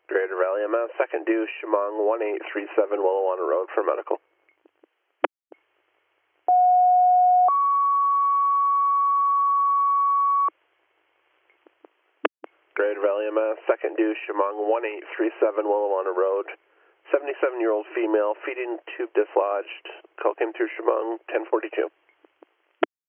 Greater Valley MS, second due, Chemung 1837 Willawanna Road for medical. Greater Valley MS, second due, Chemung 1837 Willawanna Road. 77-year-old female, feeding tube dislodged. Call came through Chemung 1042.